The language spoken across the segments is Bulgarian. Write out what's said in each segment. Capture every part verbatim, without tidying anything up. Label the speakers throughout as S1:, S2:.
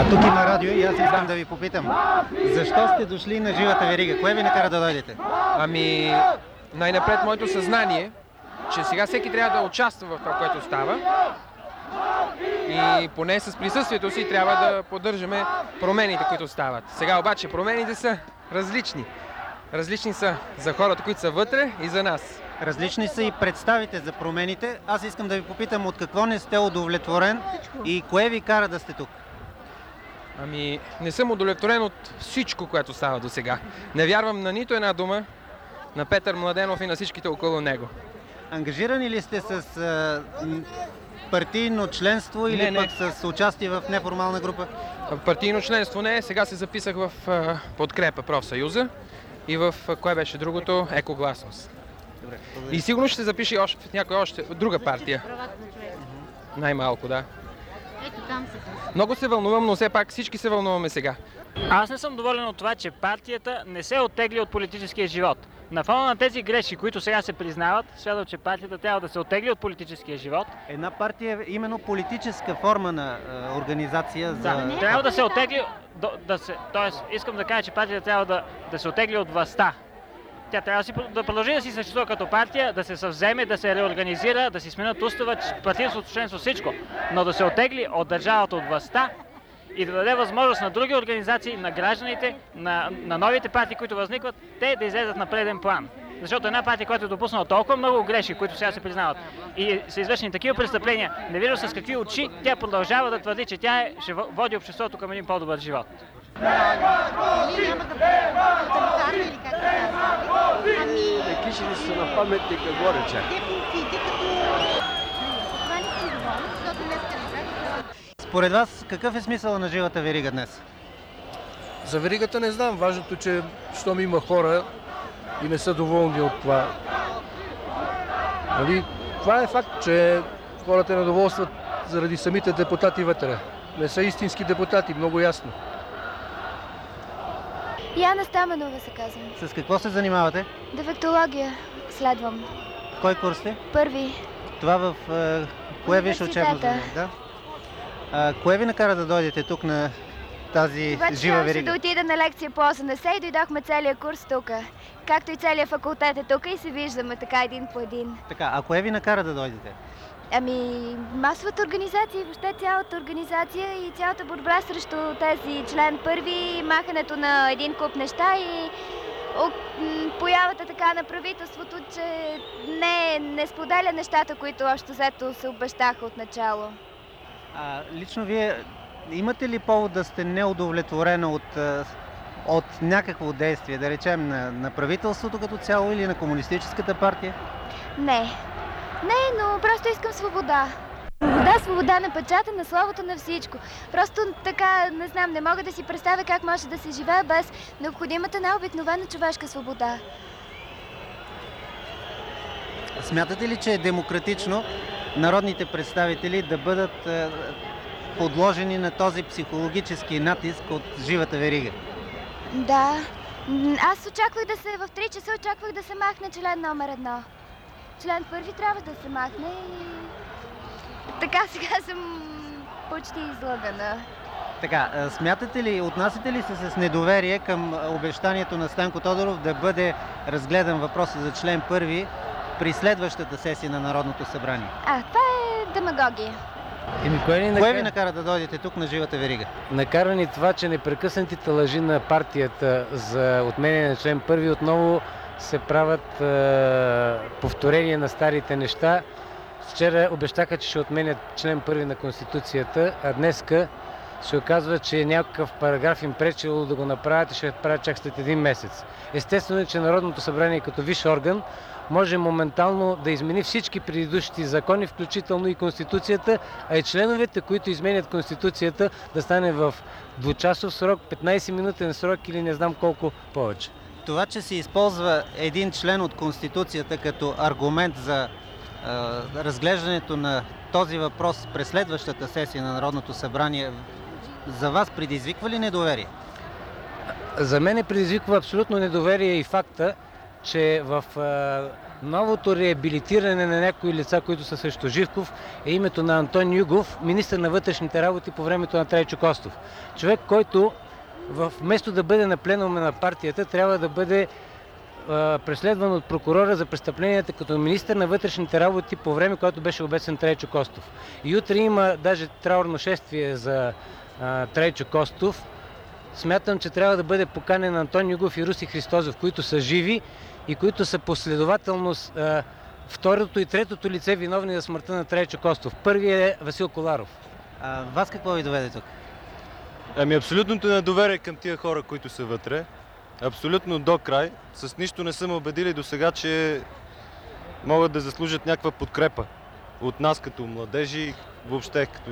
S1: тук има радио и аз искам да ви попитам. Защо сте дошли на живата верига? Кое ви накара да дойдете?
S2: Ами, най-напред моето съзнание, че сега всеки трябва да участва в това, което става. И поне с присъствието си трябва да поддържаме промените, които стават. Сега обаче промените са различни. Различни са за хората, които са вътре, и за нас.
S1: Различни са и представите за промените. Аз искам да ви попитам от какво не сте удовлетворен и кое ви кара да сте тук?
S2: Ами, не съм удовлетворен от всичко, което става до сега. Не вярвам на нито една дума на Петър Младенов и на всичките около него.
S1: Ангажирани ли сте с а, партийно членство или
S2: не,
S1: пък
S2: не.
S1: с участие в неформална група?
S2: Партийно членство не е. Сега се записах в а, подкрепа профсъюза и в, а, кое беше другото, Екогласност.
S1: Добре,
S2: и сигурно ще се запише още в някоя още друга партия. Най-малко, да.
S3: Ето там се.
S2: Много се вълнувам, но все пак всички се вълнуваме сега.
S4: Аз не съм доволен от това, че партията не се оттегли от политическия живот. На фона на тези грешки, които сега се признават, смятам, че партията трябва да се оттегли от политическия живот.
S1: Една партия е именно политическа форма на а, организация за...
S4: Да, трябва да се оттегли, да, да се, т.е. искам да кажа, че партията трябва да, да се оттегли от властта. Тя трябва да, си, да продължи да си съществува като партия, да се съвземе, да се реорганизира, да си сменят устава, партийното членство, всичко, но да се оттегли от държавата, от властта и да даде възможност на други организации, на гражданите, на, на новите партии, които възникват, те да излезат на преден план. Защото една партия, която е допуснала толкова много грешки, които сега се признават, и са извършени такива престъпления, не вижда с какви очи, тя продължава да твърди, че тя е, ще води обществото към един по-добър живот.
S3: Нали няма да тоталитарно или как да кажа? Ами...
S5: Кишили са на паметника горе, чак.
S3: Те функциите като... Това не си доволни, защото днес не бях.
S1: Според вас, какъв е смисъл на живата верига днес?
S5: За веригата не знам. Важното, че щом има хора и не са доволни от това. Нали? Това е факт, че хората недоволстват заради самите депутати вътре. Не са истински депутати, много ясно.
S6: Яна Стаменова се казвам.
S1: С какво се занимавате?
S6: Дефектология следвам.
S1: Кой курс сте?
S6: Първи.
S1: Това в е, кое висше учебно заведение? Да? А, кое ви накара да дойдете тук на тази
S6: Това, че
S1: жива
S6: трябваше
S1: верига?
S6: да отида на лекция по О С Н С и дойдохме целият курс тук. Както и целият факултет е тук и се виждаме така един по един.
S1: Така, а кое ви накара да дойдете?
S6: Ами, масовата организация и въобще цялата организация и цялата борба срещу тези член първи, махането на един куп неща и о, м, появата така на правителството, че не, не споделя нещата, които още взето се обещаха от начало.
S1: А, лично вие имате ли повод да сте неудовлетворена от, а, от някакво действие, да речем на, на правителството като цяло или на комунистическата партия?
S6: Не. Не, но просто искам свобода. Свобода, свобода на печата, на словото, на всичко. Просто така, не знам, не мога да си представя как може да се живее без необходимата най-обикновена човешка свобода.
S1: Смятате ли, че е демократично народните представители да бъдат е, подложени на този психологически натиск от живата верига?
S6: Да. М, Аз очаквах да се, в три часа очаквах да се махне член номер едно. Член първи трябва да се махне и... Така сега съм почти излъгана.
S1: Така, а, смятате ли, отнасяте ли се с недоверие към обещанието на Станко Тодоров да бъде разгледан въпросът за член първи при следващата сесия на Народното събрание?
S6: А, това е демагогия.
S7: Еми, кое, ни
S1: Кое
S7: накара...
S1: ви накара да дойдете тук на живата верига?
S7: Накара ни това, че непрекъснатите лъжи на партията за отменяне на член първи отново се правят е, повторения на старите неща. Вчера обещаха, че ще отменят член първи на Конституцията, а днеска се оказва, че някакъв параграф им пречило да го направят и ще правят чак след един месец. Естествено е, че Народното събрание като висш орган може моментално да измени всички предыдущи закони, включително и Конституцията, а и членовете, които изменят Конституцията, да стане в двучасов срок, петнайсет-минутен срок или не знам колко повече.
S1: Това, че се използва един член от Конституцията като аргумент за е, разглеждането на този въпрос през следващата сесия на Народното събрание, за вас предизвиква ли недоверие?
S7: За мен предизвиква абсолютно недоверие и факта, че в новото реабилитиране на някои лица, които са срещу Живков, е името на Антон Югов, министър на вътрешните работи по времето на Трайчо Костов. Човек, който вместо да бъде на пленума на партията, трябва да бъде а, преследван от прокурора за престъпленията като министър на вътрешните работи по време, когато беше обесен Трайчо Костов. И утре има даже траурно шествие за а, Трайчо Костов. Смятам, че трябва да бъде поканен Антон Югов и Руси Христозов, които са живи и които са последователно а, второто и третото лице виновни за смъртта на Трайчо Костов. Първият е Васил Коларов.
S1: А, вас какво ви доведе тук?
S8: Ами абсолютното недоверие към тия хора, които са вътре. Абсолютно до край. С нищо не съм убедили до сега, че могат да заслужат някаква подкрепа от нас като младежи, въобще като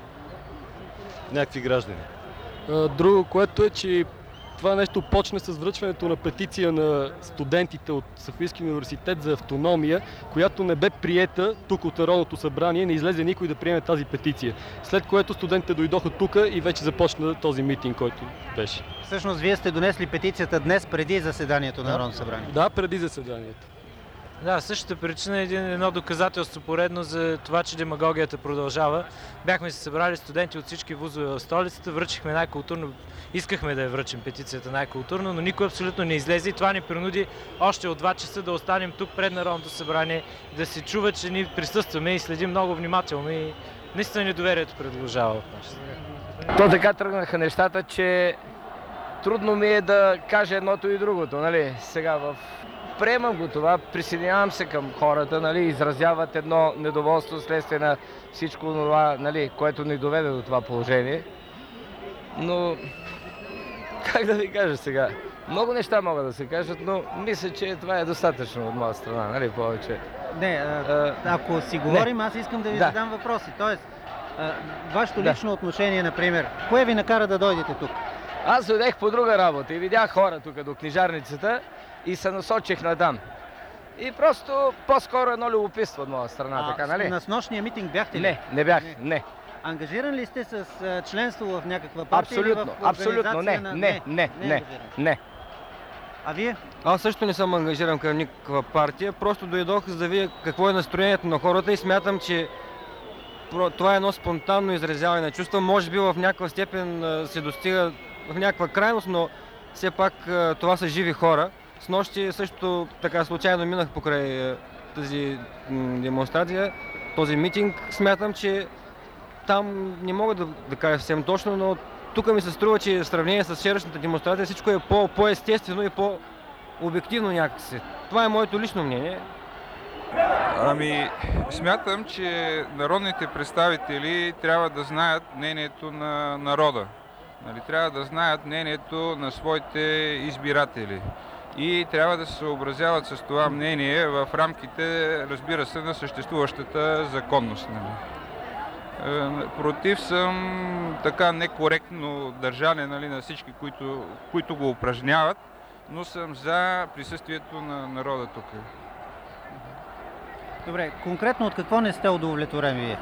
S8: някакви граждани.
S9: Друго, което е, че това нещо почна с връчването на петиция на студентите от Софийския университет за автономия, която не бе приета тук от Народното събрание, не излезе никой да приеме тази петиция. След което студентите дойдоха тук и вече започна този митинг, който беше.
S1: Всъщност, вие сте донесли петицията днес преди заседанието на Народното събрание?
S9: Да, преди заседанието.
S10: Да, същата причина е един, едно доказателство поредно за това, че демагогията продължава. Бяхме се събрали студенти от всички вузове в столицата, връчихме най-културно, искахме да я връчим петицията най-културно, но никой абсолютно не излезе и това ни принуди още от два часа да останем тук пред Народното събрание, да се чува, че ни присъстваме и следим много внимателно и наистина недоверието продължава от нашата.
S11: То така тръгнаха нещата, че трудно ми е да кажа едното и другото, нали? Сега в приемам го това, присъединявам се към хората, нали, изразяват едно недоволство следствие на всичко това, нали, което ни доведе до това положение. Но, как да ви кажа сега, много неща могат да се кажат, но мисля, че това е достатъчно от моя страна, нали, повече.
S1: Не, а, ако си говорим, не. Аз искам да ви да. задам въпроси. Тоест, а, вашето да. лично отношение, например, кое ви накара да дойдете тук?
S11: Аз дойдех по друга работа и видях хора тук до книжарницата и се насочих надам. И просто по-скоро едно любопитство от моя страна, а, така, нали?
S1: На снощния митинг бяхте ли?
S11: Не, не бях, не. не.
S1: Ангажиран ли сте с а, членство в някаква партия?
S11: Абсолютно,
S1: или в
S11: абсолютно, не,
S1: на...
S11: не, не, не, не, не.
S1: А вие?
S12: Аз също не съм ангажиран към никаква партия, просто дойдох за да видя какво е настроението на хората и смятам, че това е едно спонтанно изразяване на чувства. Може би в някаква степен се достига в някаква крайност, но все пак това са живи хора. Снощи също така случайно минах покрай тази демонстрация, този митинг. Смятам, че там не мога да, да кажа съвсем точно, но тук ми се струва, че в сравнение с вчерашната демонстрация всичко е по, по-естествено и по-обективно някакси. Това е моето лично мнение.
S13: Ами, смятам, че народните представители трябва да знаят мнението на народа. Нали, трябва да знаят мнението на своите избиратели и трябва да се съобразяват с това мнение в рамките, разбира се, на съществуващата законност. Нали. Против съм така некоректно държане, нали, на всички, които, които го упражняват, но съм за присъствието на народа тук.
S1: Добре, конкретно от какво не сте удовлетворени вие?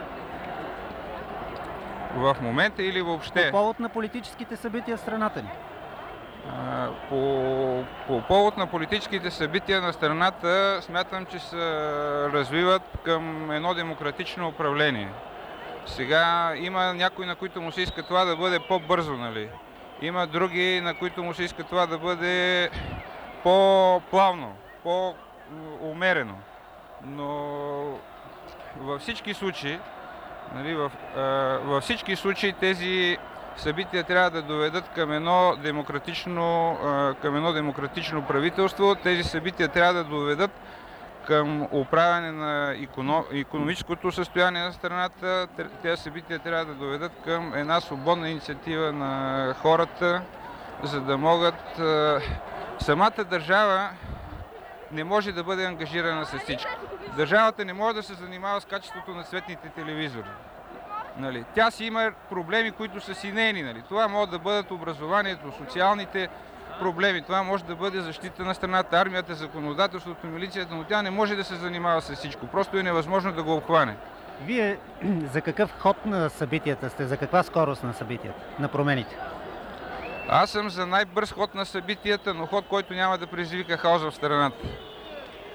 S13: В момента или въобще?
S1: По повод на политическите събития в страната ни.
S13: А, по, по повод на политическите събития на страната смятам, че се развиват към едно демократично управление. Сега има някои, на които му се иска това да бъде по-бързо, нали? Има други, на които му се иска това да бъде по-плавно, по-умерено. Но във всички случаи, нали, в, а, във всички случаи тези събития трябва да доведат към едно демократично, а, към едно демократично правителство. Тези събития трябва да доведат към управяне на икономическото състояние на страната. Тези събития трябва да доведат към една свободна инициатива на хората, за да могат... Самата държава не може да бъде ангажирана с всичко. Държавата не може да се занимава с качеството на цветните телевизори. Нали? Тя си има проблеми, които са си нейни. Нали? Това може да бъдат образованието, социалните проблеми. Това може да бъде защита на страната, армията, законодателството, милицията, но тя не може да се занимава с всичко. Просто е невъзможно да го обхване.
S1: Вие за какъв ход на събитията сте? За каква скорост на събитията, на промените?
S13: Аз съм за най-бърз ход на събитията, но ход, който няма да предизвика хаос в страната.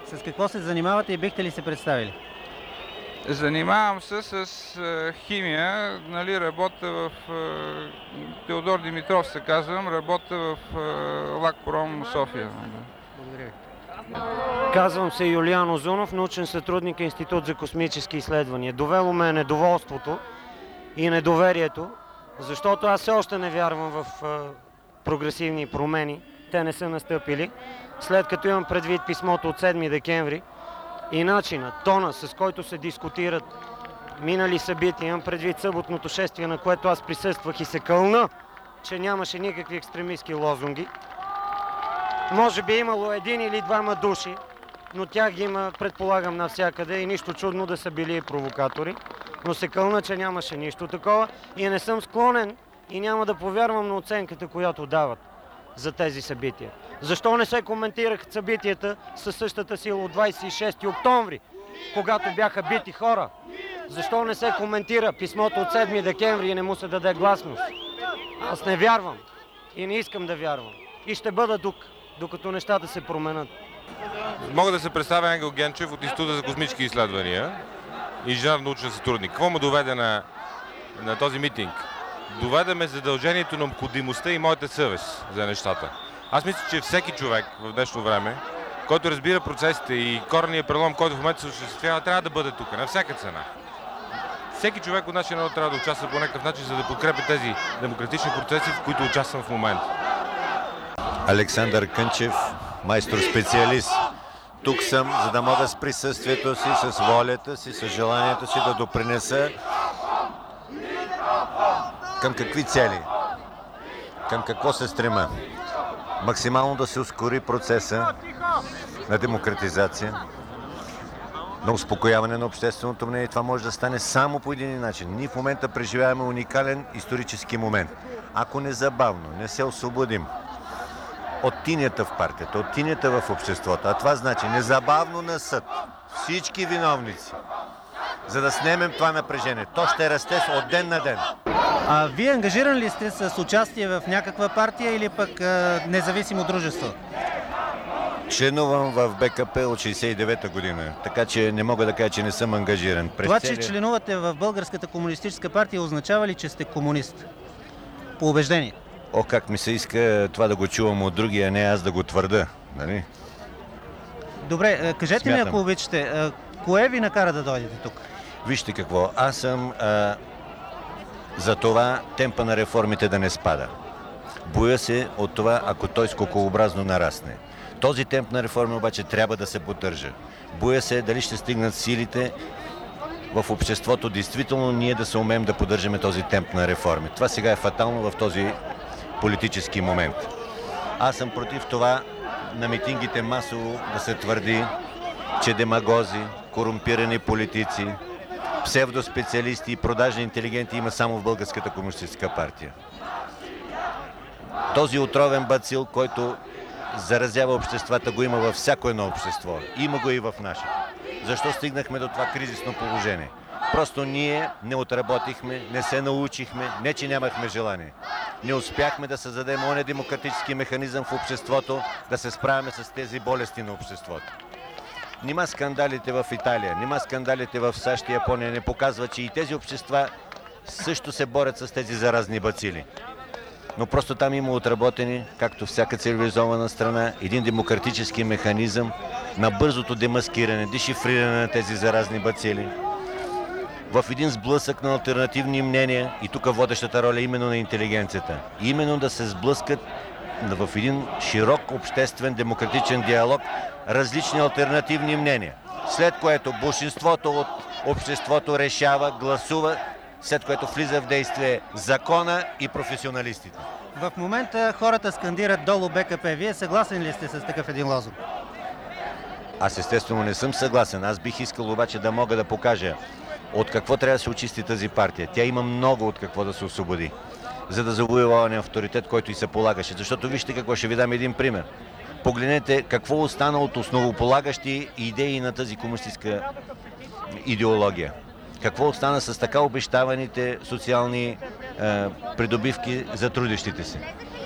S1: С какво се занимавате и бихте ли се представили?
S13: Занимавам се с е, химия, нали, работя в е, Теодор Димитров се казвам, работя в е, Лакпром София.
S1: Благодаря ви.
S14: Казвам се Юлиан Озунов, научен сътрудник Институт за космически изследвания. Довело ме е недоволството и недоверието, защото аз все още не вярвам в е, прогресивни промени. Те не са настъпили. След като имам предвид писмото от седми декември и начина, тона, с който се дискутират минали събития, имам предвид съботното шествие, на което аз присъствах и се кълна, че нямаше никакви екстремистски лозунги. Може би имало един или двама души, но тях ги има, предполагам, навсякъде и нищо чудно да са били провокатори. Но се кълна, че нямаше нищо такова и не съм склонен и няма да повярвам на оценката, която дават за тези събития. Защо не се коментираха събитията със същата сила от двадесет и шести октомври, когато бяха бити хора? Защо не се коментира писмото от седми декември и не му се даде гласност? Аз не вярвам и не искам да вярвам. И ще бъда тук, докато нещата се променят.
S15: Мога да се представя Ангел Генчев от Института за космически изследвания, инженер-научен сътрудник. Какво ме доведе на, на този митинг? Доведе ме задължението, необходимостта и моята съвест за нещата. Аз мисля, че всеки човек в днешно време, който разбира процесите и коренния прелом, който в момента се осъществява, трябва да бъде тук, на всяка цена. Всеки човек от нашия народ трябва да участва по някакъв начин, за да подкрепя тези демократични процеси, в които участвам в момента.
S16: Александър Кънчев, майстор-специалист. Тук съм, за да мога с присъствието си, с волята си, с желанието си да допринеса към какви цели, към какво се стрема. Максимално да се ускори процеса на демократизация, на успокояване на общественото мнение. Това може да стане само по един начин. Ние в момента преживяваме уникален исторически момент. Ако незабавно не се освободим от тинята в партията, от тинята в обществото, а това значи незабавно на съд всички виновници, за да снемем това напрежение. То ще расте от ден на ден.
S1: А вие ангажиран ли сте с участие в някаква партия или пък а, независимо дружество?
S16: Членувам в БКП от шейсет и девета година, така че не мога да кажа, че не съм ангажиран. През
S1: Това,
S16: цели...
S1: че членувате в Българската комунистическа партия, означава ли, че сте комунист? По убеждение?
S16: О, как ми се иска това да го чувам от други, а не аз да го твърда, нали?
S1: Добре, кажете
S16: Смятам.
S1: ми, ако обичате, кое ви накара да дойдете тук?
S16: Вижте какво, аз съм а, за това темпа на реформите да не спада. Боя се от това, ако той скокообразно нарасне. Този темп на реформи обаче трябва да се поддържа. Боя се дали ще стигнат силите в обществото, действително ние да се умеем да поддържаме този темп на реформи. Това сега е фатално в този политически момент. Аз съм против това на митингите масово да се твърди, че демагози, корумпирани политици, псевдоспециалисти и продажни интелигенти има само в Българската комунистическа партия. Този отровен бацил, който заразява обществата, го има във всяко едно общество. Има го и в нашето. Защо стигнахме до това кризисно положение? Просто ние не отработихме, не се научихме, не че нямахме желание. Не успяхме да създадем оня демократически механизъм в обществото, да се справяме с тези болести на обществото. Нима скандалите в Италия, нима скандалите в САЩ и Япония не показват, че и тези общества също се борят с тези заразни бацили. Но просто там има отработени, както всяка цивилизована страна, един демократически механизъм на бързото демаскиране, дешифриране на тези заразни бацили. В един сблъсък на алтернативни мнения, и тук водещата роля е именно на интелигенцията. Именно да се сблъскат в един широк обществен демократичен диалог различни алтернативни мнения. След което большинството от обществото решава, гласува, след което влиза в действие закона и професионалистите.
S1: В момента хората скандират долу БКП. Вие съгласен ли сте с такъв един лозунг?
S16: Аз естествено не съм съгласен. Аз бих искал обаче да мога да покажа от какво трябва да се очисти тази партия. Тя има много от какво да се освободи, за да завоюва на авторитет, който и се полагаше. Защото вижте какво, ще ви дам един пример. Погледнете какво остана от основополагащи идеи на тази комунистическа идеология. Какво остана с така обещаваните социални е, придобивки за трудещите се.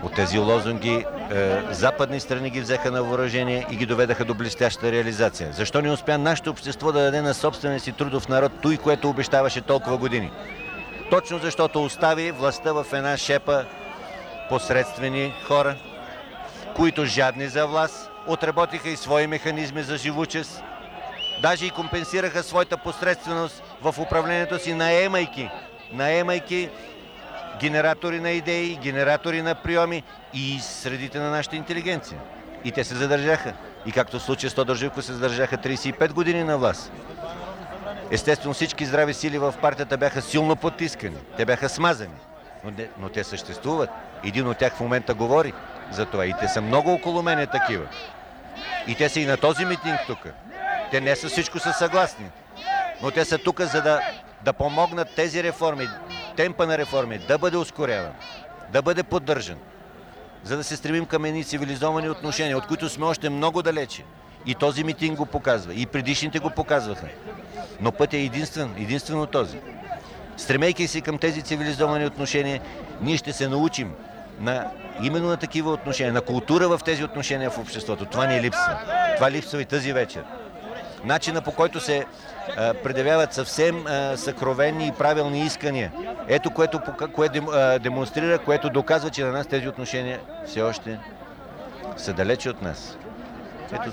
S16: От тези лозунги е, западни страни ги взеха на въоръжение и ги доведаха до блестяща реализация. Защо не успя нашето общество да даде на собствения си трудов народ той, което обещаваше толкова години? Точно защото остави властта в една шепа посредствени хора, които жадни за власт, отработиха и свои механизми за живучест, даже и компенсираха своята посредственост в управлението си, наемайки, наемайки генератори на идеи, генератори на приеми и средите на нашата интелигенция. И те се задържаха. И както в случая с Тодор Живков се задържаха тридесет и пет години на власт. Естествено, всички здрави сили в партията бяха силно потискани. Те бяха смазани. Но, не, но те съществуват. Един от тях в момента говори за това. И те са много около мене такива. И те са и на този митинг тук. Те не с всичко са съгласни. Но те са тук, за да, да помогнат тези реформи, темпа на реформи да бъде ускоряван, да бъде поддържан, за да се стремим към едни цивилизовани отношения, от които сме още много далече. И този митинг го показва, и предишните го показваха. Но път е единствен, единствено този. Стремейки се към тези цивилизовани отношения, ние ще се научим на, именно на такива отношения, на култура в тези отношения в обществото. Това ни липсва. Това липсва и тази вечер. Начина, по който се а, предявяват съвсем а, съкровенни и правилни искания. Ето, което, което демонстрира, което доказва, че на нас тези отношения все още са далече от нас. Ето.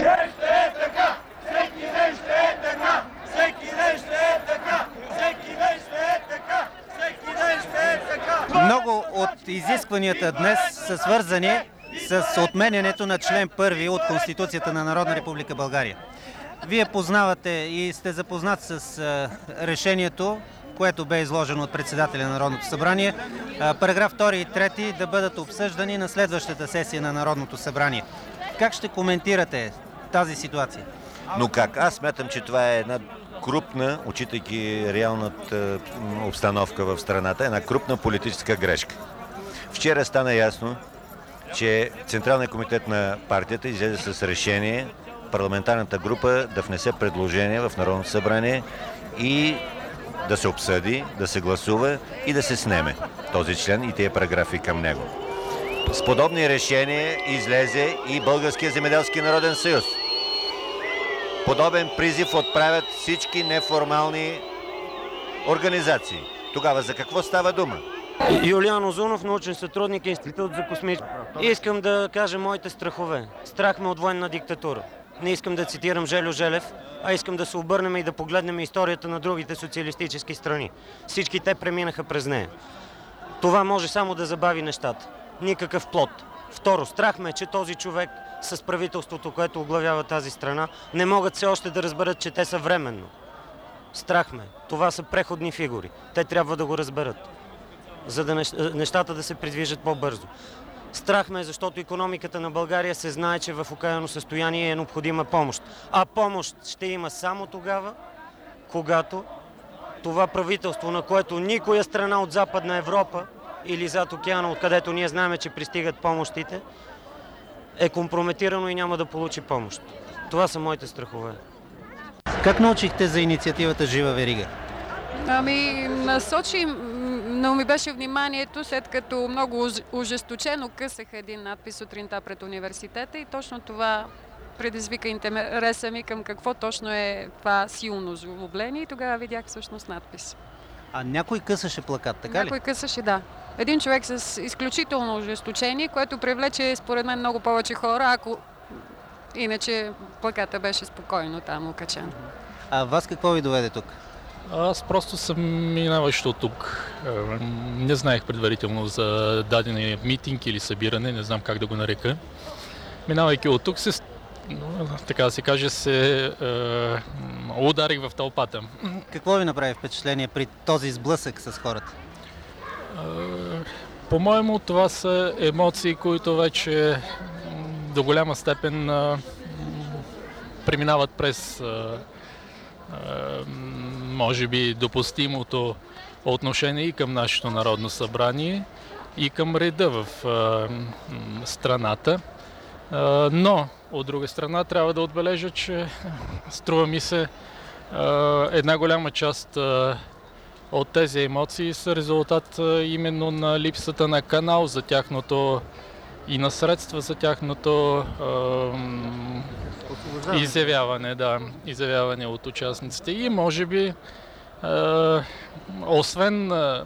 S1: Много от изискванията днес са свързани с отменянето на член първи от Конституцията на Народна република България. Вие познавате и сте запознат с решението, което бе изложено от председателя на Народното събрание, параграф втори и трети да бъдат обсъждани на следващата сесия на Народното събрание. Как ще коментирате тази ситуация?
S16: Но как? Аз смятам, че това е една крупна, отчитайки реалната обстановка в страната, една крупна политическа грешка. Вчера стана ясно, че Централният комитет на партията излезе с решение парламентарната група да внесе предложение в Народното събрание и да се обсъди, да се гласува и да се снеме този член и тези параграфи към него. С подобни решения излезе и Българския земеделски народен съюз. Подобен призив отправят всички неформални организации. Тогава за какво става дума?
S14: Юлиан Озунов, научен сътрудник, Институт за космически. Искам да кажа моите страхове. Страх ме от военна диктатура. Не искам да цитирам Желю Желев, а искам да се обърнем и да погледнем историята на другите социалистически страни. Всички те преминаха през нея. Това може само да забави нещата. Никакъв плод. Второ, страх ме, че този човек с правителството, което оглавява тази страна, не могат все още да разберат, че те са временно. Страх ме. Това са преходни фигури. Те трябва да го разберат, за да нещата да се придвижат по-бързо. Страх ме, защото икономиката на България се знае, че в окаяно състояние е необходима помощ. А помощ ще има само тогава, когато това правителство, на което никоя страна от Западна Европа или зад океана, откъдето ние знаем, че пристигат помощите, е компрометирано и няма да получи помощ. Това са моите страхове.
S1: Как научихте за инициативата Жива верига?
S17: Ами, насочи, но ми беше вниманието, след като много ожесточено късах един надпис сутринта пред университета и точно това предизвика интереса ми към какво точно е това силно злобление и тогава видях всъщност надпис.
S1: А някой късаше плакат, така ли?
S17: Някой късаше, да. Един човек с изключително ожесточение, което привлече според мен много повече хора, ако иначе плаката беше спокойно там окачен.
S1: А вас какво ви доведе тук?
S18: Аз просто съм минаващ от тук. Не знаех предварително за дадения митинг или събиране, не знам как да го нарека. Минавайки от тук, се, така да се каже, се е, ударих в тълпата.
S1: Какво ви направи впечатление при този сблъсък с хората?
S18: Е, по-моему това са емоции, които вече до голяма степен е, преминават през е, може би допустимото отношение и към нашето Народно събрание, и към реда в а, страната. А, но, от друга страна, трябва да отбележа, че струва ми се а, една голяма част а, от тези емоции са резултат именно на липсата на канал за тяхното и на средства за тяхното е, изявяване, да, изявяване от участниците. И може би, е, освен, е,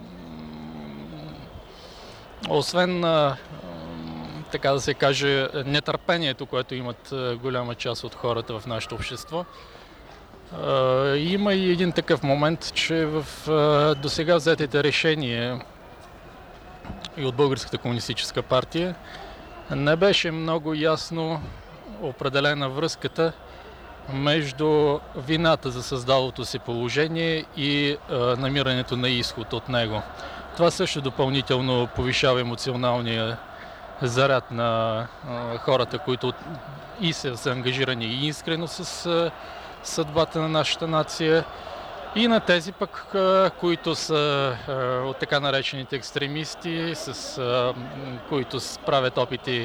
S18: освен е, така да се каже, нетърпението, което имат голяма част от хората в нашето общество, е, има и един такъв момент, че в е, досега взетите решения и от Българската комунистическа партия не беше много ясно определена връзката между вината за създалото се положение и а, намирането на изход от него. Това също допълнително повишава емоционалния заряд на а, хората, които и са ангажирани и искрено с а, съдбата на нашата нация, и на тези пък, които са от така наречените екстремисти, с които правят опити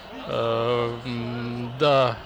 S18: да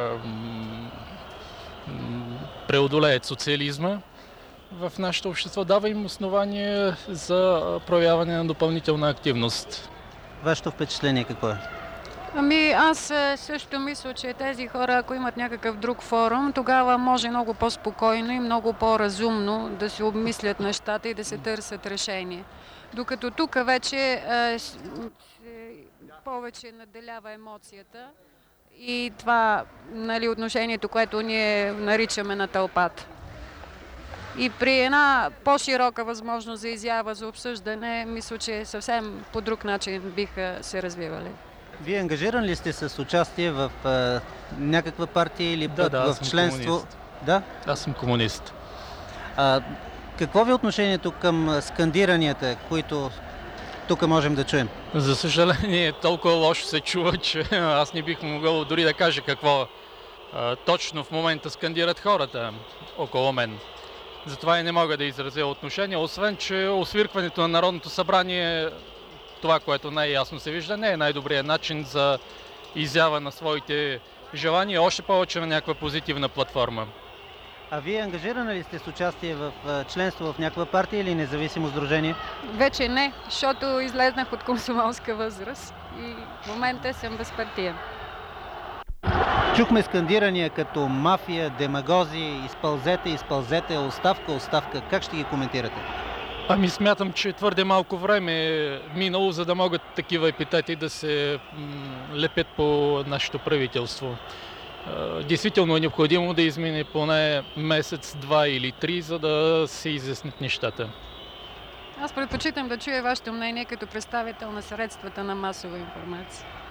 S18: преодолеят социализма в нашето общество, дава им основание за проявяване на допълнителна активност.
S1: Вашето впечатление какво е?
S17: Ами аз също мисля, че тези хора, ако имат някакъв друг форум, тогава може много по-спокойно и много по-разумно да се обмислят нещата и да се търсят решения. Докато тук вече е, повече наделява емоцията и това, нали, отношението, което ние наричаме на тълпата. И при една по-широка възможност за изява, за обсъждане, мисля, че съвсем по друг начин биха се развивали.
S1: Вие ангажиран ли сте с участие в а, някаква партия или
S18: да, да,
S1: в членство?
S18: Комунист.
S1: Да?
S18: Аз съм комунист.
S1: А, какво ви е отношението към скандиранията, които тук можем да чуем?
S18: За съжаление, толкова лошо се чува, че аз не бих могъл дори да кажа какво а, точно в момента скандират хората около мен. Затова и не мога да изразя отношение, освен че освиркването на Народното събрание, това, което най-ясно се вижда, не е най-добрият начин за изява на своите желания, още повече на някаква позитивна платформа.
S1: А вие ангажирана ли сте с участие в членство в някаква партия или независимо сдружение?
S17: Вече не, защото излезнах от комсомолска възраст и в момента съм безпартиен.
S1: Чухме скандирания като мафия, демагози, изпълзете, изпълзете, оставка, оставка. Как ще ги коментирате?
S18: Ами смятам, че твърде малко време е минало, за да могат такива епитети да се лепят по нашето правителство. Действително е необходимо да измине поне месец, два или три, за да се изяснят нещата.
S17: Аз предпочитам да чуя вашето мнение като представител на средствата на масова информация.